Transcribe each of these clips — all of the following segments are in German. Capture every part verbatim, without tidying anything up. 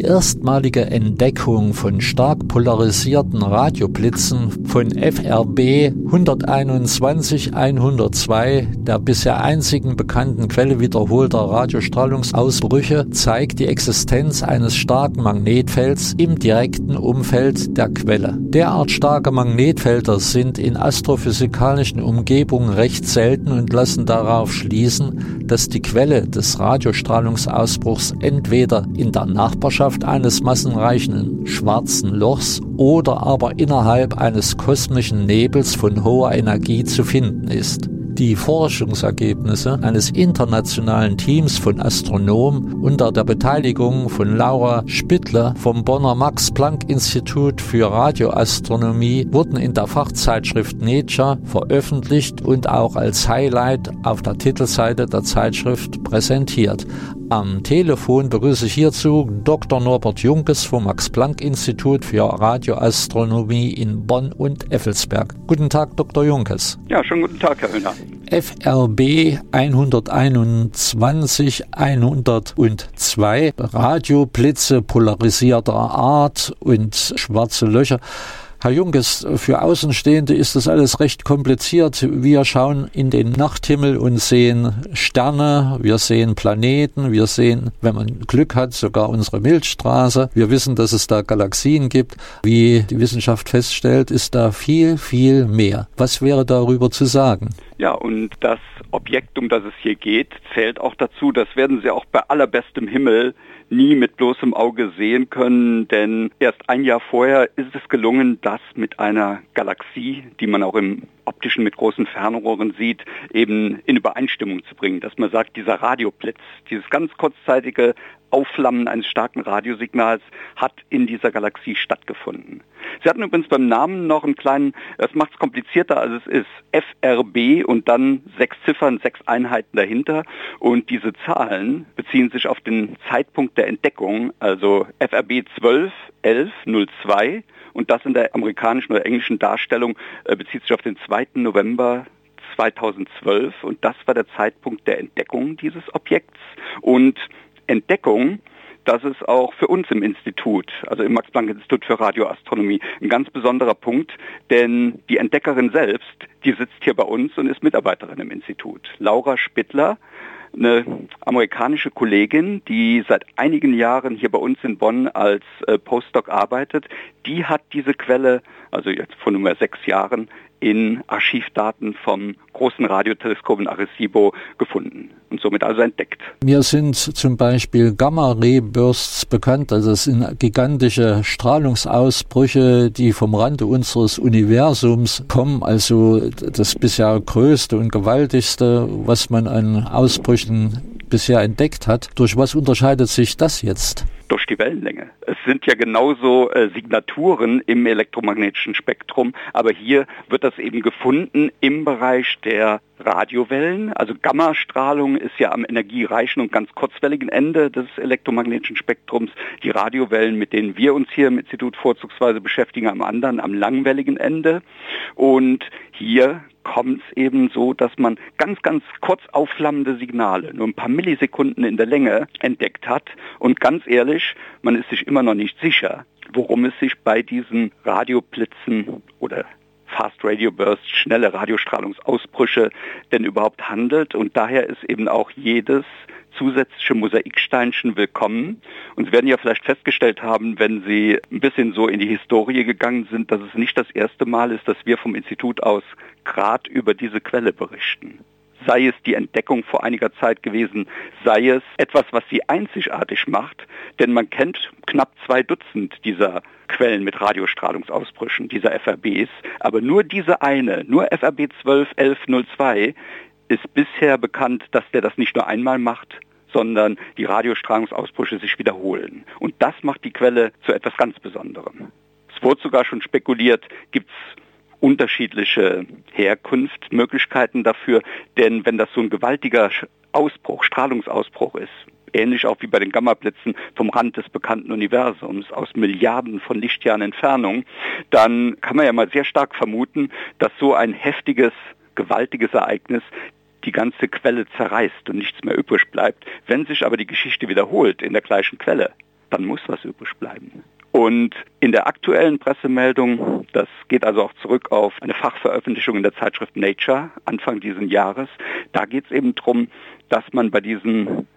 erstmalige Entdeckung von stark polarisierten Radioblitzen von F R B hunderteinundzwanzig hundertzwei, der bisher einzigen bekannten Quelle wiederholter Radiostrahlungsausbrüche, zeigt die Existenz eines starken Magnetfelds im direkten Umfeld der Quelle. Derart starke Magnetfelder sind in astrophysikalischen Umgebungen recht selten und lassen darauf schließen, dass die Quelle des Radiostrahlungsausbruchs entweder in der Nachbarschaft eines massenreichen schwarzen Lochs oder aber innerhalb eines kosmischen Nebels von hoher Energie zu finden ist. Die Forschungsergebnisse eines internationalen Teams von Astronomen unter der Beteiligung von Laura Spittler vom Bonner Max-Planck-Institut für Radioastronomie wurden in der Fachzeitschrift Nature veröffentlicht und auch als Highlight auf der Titelseite der Zeitschrift präsentiert. Am Telefon begrüße ich hierzu Doktor Norbert Junkes vom Max-Planck-Institut für Radioastronomie in Bonn und Effelsberg. Guten Tag, Doktor Junkes. Ja, schönen guten Tag, Herr Höhner. F R B hunderteinundzwanzig hundertzwei, Radioblitze polarisierter Art und schwarze Löcher. Herr Junkes, für Außenstehende ist das alles recht kompliziert. Wir schauen in den Nachthimmel und sehen Sterne, wir sehen Planeten, wir sehen, wenn man Glück hat, sogar unsere Milchstraße. Wir wissen, dass es da Galaxien gibt. Wie die Wissenschaft feststellt, ist da viel, viel mehr. Was wäre darüber zu sagen? Ja, und das Objekt, um das es hier geht, zählt auch dazu. Das werden Sie auch bei allerbestem Himmel nie mit bloßem Auge sehen können, denn erst ein Jahr vorher ist es gelungen, das mit einer Galaxie, die man auch im optischen mit großen Fernrohren sieht, eben in Übereinstimmung zu bringen. Dass man sagt, dieser Radioblitz, dieses ganz kurzzeitige Aufflammen eines starken Radiosignals hat in dieser Galaxie stattgefunden. Sie hatten übrigens beim Namen noch einen kleinen, das macht es komplizierter, als es ist, F R B und dann sechs Ziffern, sechs Einheiten dahinter. Und diese Zahlen beziehen sich auf den Zeitpunkt der Entdeckung, also F R B zwölf elf null zwei. Und das in der amerikanischen oder englischen Darstellung äh, bezieht sich auf den zweiten November zweitausendzwölf. Und das war der Zeitpunkt der Entdeckung dieses Objekts. Und Entdeckung, das ist auch für uns im Institut, also im Max-Planck-Institut für Radioastronomie, ein ganz besonderer Punkt, denn die Entdeckerin selbst, die sitzt hier bei uns und ist Mitarbeiterin im Institut. Laura Spittler, eine amerikanische Kollegin, die seit einigen Jahren hier bei uns in Bonn als äh, Postdoc arbeitet, die hat diese Quelle, also jetzt vor nunmehr sechs Jahren, in Archivdaten vom großen Radioteleskop in Arecibo gefunden und somit also entdeckt. Mir sind zum Beispiel Gamma-Ray-Bursts bekannt, also es sind gigantische Strahlungsausbrüche, die vom Rande unseres Universums kommen, also das bisher größte und gewaltigste, was man an Ausbrüchen bisher entdeckt hat. Durch was unterscheidet sich das jetzt? Durch die Wellenlänge. Es sind ja genauso äh, Signaturen im elektromagnetischen Spektrum, aber hier wird das eben gefunden im Bereich der Radiowellen. Also Gammastrahlung ist ja am energiereichen und ganz kurzwelligen Ende des elektromagnetischen Spektrums. Die Radiowellen, mit denen wir uns hier im Institut vorzugsweise beschäftigen, am anderen, am langwelligen Ende. Und hier kommt es eben so, dass man ganz, ganz kurz aufflammende Signale, nur ein paar Millisekunden in der Länge, entdeckt hat. Und ganz ehrlich, man ist sich immer noch nicht sicher, worum es sich bei diesen Radioblitzen oder Fast Radio Bursts, schnelle Radiostrahlungsausbrüche denn überhaupt handelt. Und daher ist eben auch jedes zusätzliche Mosaiksteinchen willkommen. Und Sie werden ja vielleicht festgestellt haben, wenn Sie ein bisschen so in die Historie gegangen sind, dass es nicht das erste Mal ist, dass wir vom Institut aus gerade über diese Quelle berichten. Sei es die Entdeckung vor einiger Zeit gewesen, sei es etwas, was sie einzigartig macht, denn man kennt knapp zwei Dutzend dieser Quellen mit Radiostrahlungsausbrüchen, dieser F R Bs, aber nur diese eine, nur F R B zwölf elf null zwei, ist bisher bekannt, dass der das nicht nur einmal macht, sondern die Radiostrahlungsausbrüche sich wiederholen. Und das macht die Quelle zu etwas ganz Besonderem. Es wurde sogar schon spekuliert, gibt es unterschiedliche Herkunftsmöglichkeiten dafür, denn wenn das so ein gewaltiger Ausbruch, Strahlungsausbruch ist, ähnlich auch wie bei den Gammablitzen vom Rand des bekannten Universums aus Milliarden von Lichtjahren Entfernung, dann kann man ja mal sehr stark vermuten, dass so ein heftiges, gewaltiges Ereignis die ganze Quelle zerreißt und nichts mehr übrig bleibt. Wenn sich aber die Geschichte wiederholt in der gleichen Quelle, dann muss was übrig bleiben. Und in der aktuellen Pressemeldung, das geht also auch zurück auf eine Fachveröffentlichung in der Zeitschrift Nature Anfang dieses Jahres, da geht es eben darum, dass man bei diesen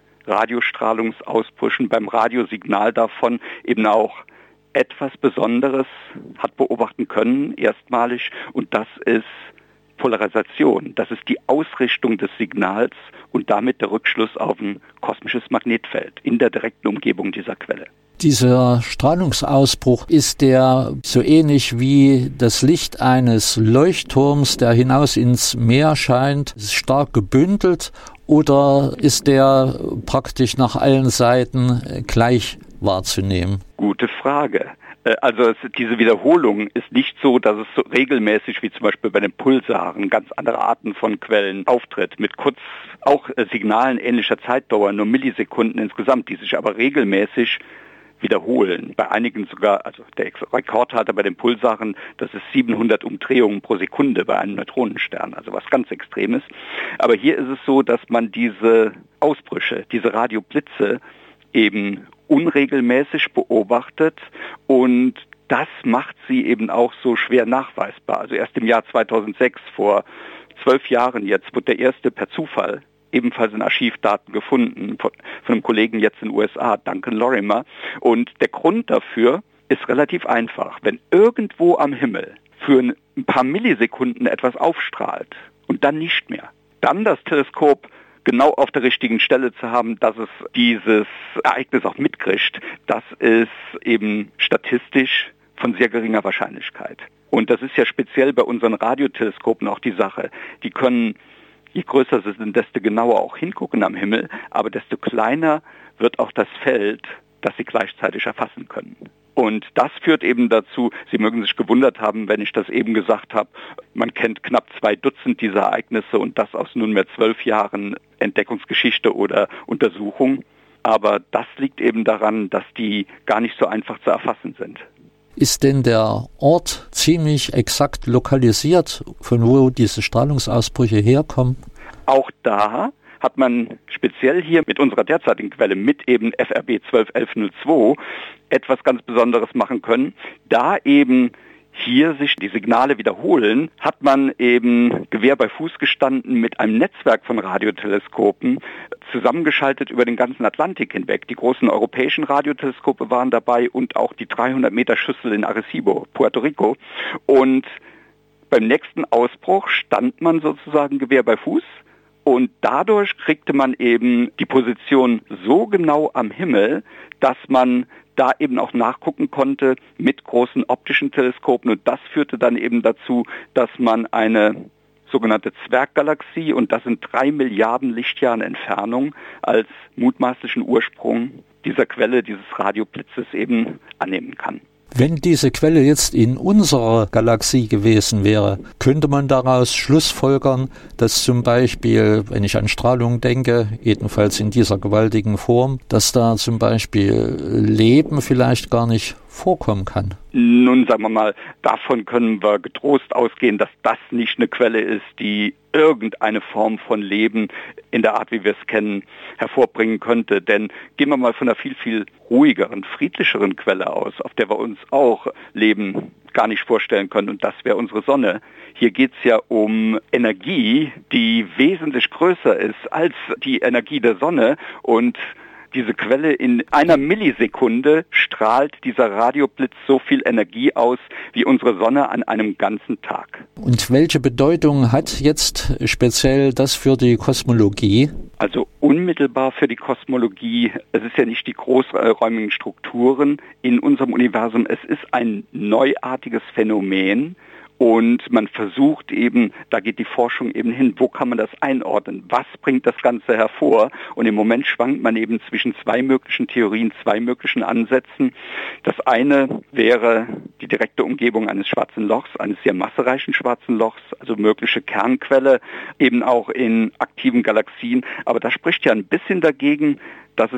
Radiostrahlungsausbrüchen, beim Radiosignal davon eben auch etwas Besonderes hat beobachten können, erstmalig, und das ist Polarisation. Das ist die Ausrichtung des Signals und damit der Rückschluss auf ein kosmisches Magnetfeld in der direkten Umgebung dieser Quelle. Dieser Strahlungsausbruch, ist der so ähnlich wie das Licht eines Leuchtturms, der hinaus ins Meer scheint, stark gebündelt, oder ist der praktisch nach allen Seiten gleich wahrzunehmen? Gute Frage. Also es, diese Wiederholung ist nicht so, dass es so regelmäßig wie zum Beispiel bei den Pulsaren ganz andere Arten von Quellen auftritt, mit kurz auch äh, Signalen ähnlicher Zeitdauer, nur Millisekunden insgesamt, die sich aber regelmäßig wiederholen. Bei einigen sogar, also der Rekordhalter bei den Pulsaren, das ist siebenhundert Umdrehungen pro Sekunde bei einem Neutronenstern, also was ganz Extremes. Aber hier ist es so, dass man diese Ausbrüche, diese Radioblitze eben unregelmäßig beobachtet, und das macht sie eben auch so schwer nachweisbar. Also erst im Jahr zweitausendsechs, vor zwölf Jahren jetzt, wurde der erste per Zufall ebenfalls in Archivdaten gefunden von, von einem Kollegen jetzt in den U S A, Duncan Lorimer. Und der Grund dafür ist relativ einfach. Wenn irgendwo am Himmel für ein paar Millisekunden etwas aufstrahlt und dann nicht mehr, dann das Teleskop genau auf der richtigen Stelle zu haben, dass es dieses Ereignis auch mitkriegt, das ist eben statistisch von sehr geringer Wahrscheinlichkeit. Und das ist ja speziell bei unseren Radioteleskopen auch die Sache. Die können, je größer sie sind, desto genauer auch hingucken am Himmel, aber desto kleiner wird auch das Feld, das sie gleichzeitig erfassen können. Und das führt eben dazu, Sie mögen sich gewundert haben, wenn ich das eben gesagt habe, man kennt knapp zwei Dutzend dieser Ereignisse und das aus nunmehr zwölf Jahren Entdeckungsgeschichte oder Untersuchung. Aber das liegt eben daran, dass die gar nicht so einfach zu erfassen sind. Ist denn der Ort ziemlich exakt lokalisiert, von wo diese Strahlungsausbrüche herkommen? Auch da hat man speziell hier mit unserer derzeitigen Quelle, mit eben F R B zwölf elf null zwei, etwas ganz Besonderes machen können. Da eben hier sich die Signale wiederholen, hat man eben Gewehr bei Fuß gestanden mit einem Netzwerk von Radioteleskopen, zusammengeschaltet über den ganzen Atlantik hinweg. Die großen europäischen Radioteleskope waren dabei und auch die dreihundert Meter Schüssel in Arecibo, Puerto Rico. Und beim nächsten Ausbruch stand man sozusagen Gewehr bei Fuß. Und dadurch kriegte man eben die Position so genau am Himmel, dass man da eben auch nachgucken konnte mit großen optischen Teleskopen. Und das führte dann eben dazu, dass man eine sogenannte Zwerggalaxie, und das sind drei Milliarden Lichtjahren Entfernung, als mutmaßlichen Ursprung dieser Quelle, dieses Radioblitzes eben annehmen kann. Wenn diese Quelle jetzt in unserer Galaxie gewesen wäre, könnte man daraus schlussfolgern, dass zum Beispiel, wenn ich an Strahlung denke, jedenfalls in dieser gewaltigen Form, dass da zum Beispiel Leben vielleicht gar nicht vorkommen kann. Nun, sagen wir mal, davon können wir getrost ausgehen, dass das nicht eine Quelle ist, die irgendeine Form von Leben in der Art, wie wir es kennen, hervorbringen könnte. Denn gehen wir mal von einer viel, viel ruhigeren, friedlicheren Quelle aus, auf der wir uns auch Leben gar nicht vorstellen können, und das wäre unsere Sonne. Hier geht es ja um Energie, die wesentlich größer ist als die Energie der Sonne, und diese Quelle, in einer Millisekunde strahlt dieser Radioblitz so viel Energie aus wie unsere Sonne an einem ganzen Tag. Und welche Bedeutung hat jetzt speziell das für die Kosmologie? Also unmittelbar für die Kosmologie, es ist ja nicht die großräumigen Strukturen in unserem Universum, es ist ein neuartiges Phänomen. Und man versucht eben, da geht die Forschung eben hin, wo kann man das einordnen? Was bringt das Ganze hervor? Und im Moment schwankt man eben zwischen zwei möglichen Theorien, zwei möglichen Ansätzen. Das eine wäre die direkte Umgebung eines schwarzen Lochs, eines sehr massereichen schwarzen Lochs, also mögliche Kernquelle, eben auch in aktiven Galaxien. Aber das spricht ja ein bisschen dagegen, dass es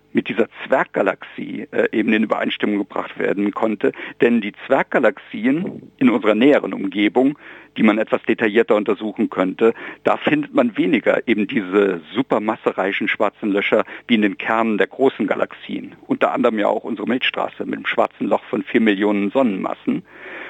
mit dieser Zwerggalaxie äh, eben in Übereinstimmung gebracht werden konnte. Denn die Zwerggalaxien in unserer näheren Umgebung, die man etwas detaillierter untersuchen könnte, da findet man weniger eben diese supermassereichen schwarzen Löcher wie in den Kernen der großen Galaxien. Unter anderem ja auch unsere Milchstraße mit einem schwarzen Loch von vier Millionen Sonnenmassen.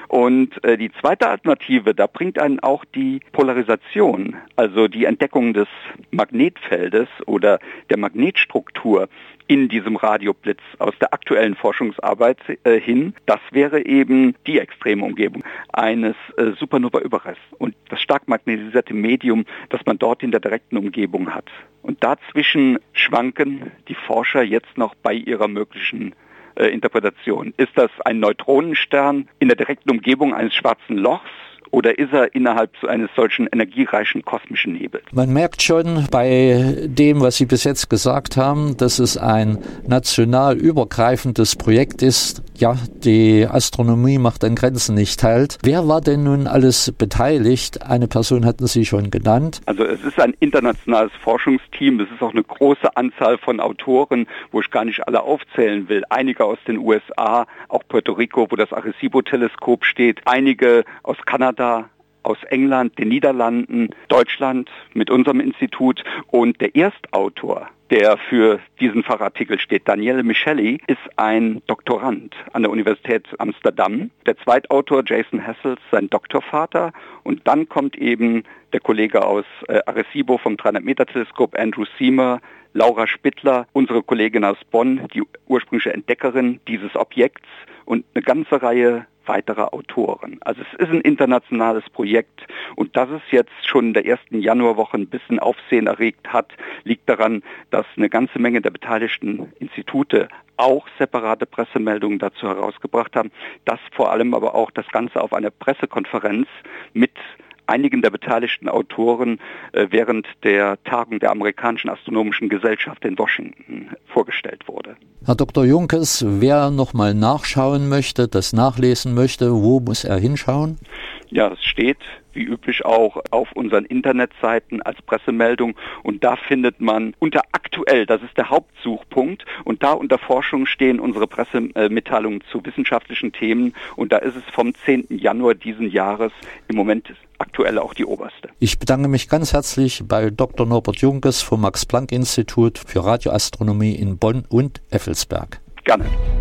Und äh, die zweite Alternative, da bringt einen auch die Polarisation, also die Entdeckung des Magnetfeldes oder der Magnetstruktur in diesem Radioblitz aus der aktuellen Forschungsarbeit äh, hin. Das wäre eben die extreme Umgebung eines äh, Supernova-Überrests und das stark magnetisierte Medium, das man dort in der direkten Umgebung hat. Und dazwischen schwanken die Forscher jetzt noch bei ihrer möglichen äh, Interpretation. Ist das ein Neutronenstern in der direkten Umgebung eines schwarzen Lochs? Oder ist er innerhalb so eines solchen energiereichen kosmischen Nebels? Man merkt schon bei dem, was Sie bis jetzt gesagt haben, dass es ein national übergreifendes Projekt ist. Ja, die Astronomie macht an Grenzen nicht halt. Wer war denn nun alles beteiligt? Eine Person hatten Sie schon genannt. Also es ist ein internationales Forschungsteam. Es ist auch eine große Anzahl von Autoren, wo ich gar nicht alle aufzählen will. Einige aus den U S A, auch Puerto Rico, wo das Arecibo-Teleskop steht. Einige aus Kanada, aus England, den Niederlanden, Deutschland mit unserem Institut. Und der Erstautor, der für diesen Fachartikel steht, Daniele Micheli, ist ein Doktorand an der Universität Amsterdam. Der Zweitautor, Jason Hassels, sein Doktorvater. Und dann kommt eben der Kollege aus äh, Arecibo vom dreihundert Meter Teleskop, Andrew Seymour, Laura Spittler, unsere Kollegin aus Bonn, die ursprüngliche Entdeckerin dieses Objekts und eine ganze Reihe weiterer Autoren. Also es ist ein internationales Projekt und dass es jetzt schon in der ersten Januarwoche ein bisschen Aufsehen erregt hat, liegt daran, dass eine ganze Menge der beteiligten Institute auch separate Pressemeldungen dazu herausgebracht haben, dass vor allem aber auch das Ganze auf einer Pressekonferenz mit einigen der beteiligten Autoren äh, während der Tagung der amerikanischen Astronomischen Gesellschaft in Washington vorgestellt wurde. Herr Doktor Junkes, wer nochmal nachschauen möchte, das nachlesen möchte, wo muss er hinschauen? Ja, es steht wie üblich auch auf unseren Internetseiten als Pressemeldung und da findet man unter aktuell, das ist der Hauptsuchpunkt und da unter Forschung stehen unsere Pressemitteilungen zu wissenschaftlichen Themen und da ist es vom zehnten Januar diesen Jahres im Moment aktuell auch die oberste. Ich bedanke mich ganz herzlich bei Doktor Norbert Junkes vom Max-Planck-Institut für Radioastronomie in Bonn und Effelsberg. Gerne.